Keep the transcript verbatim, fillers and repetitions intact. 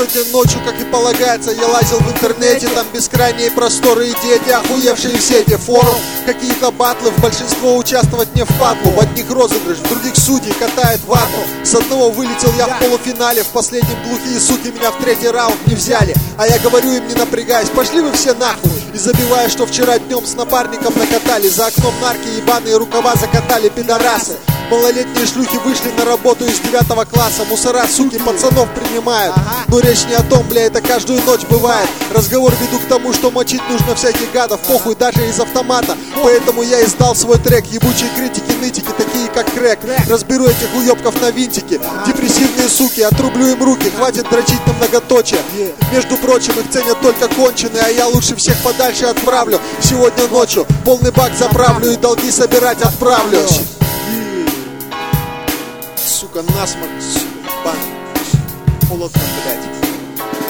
Сегодня ночью, как и полагается, я лазил в интернете. Там бескрайние просторы и дети, охуевшие в сети. Форум, какие-то батлы, в большинство участвовать не впадло. В одних розыгрыш, в других судей катает вату. С одного вылетел я в полуфинале. В последнем глухие суки меня в третий раунд не взяли. А я говорю им, не напрягаясь, пошли вы все нахуй. И забивая, что вчера днем с напарником накатали. За окном нарки ебаные рукава закатали пидорасы. Малолетние шлюхи вышли на работу из девятого класса. Мусора, суки, пацанов принимают. Но речь не о том, бля, это каждую ночь бывает. Разговор веду к тому, что мочить нужно всяких гадов. Похуй, даже из автомата. Поэтому я издал свой трек. Ебучие критики, нытики, такие как Крэк. Разберу этих уебков на винтики. Депрессивные суки, отрублю им руки. Хватит дрочить на многоточие. Между прочим, их ценят только конченые. А я лучше всех подальше отправлю. Сегодня ночью полный бак заправлю и долги собирать отправлюсь. Сука, насморк, сука, ебаный. Холодно, блядь.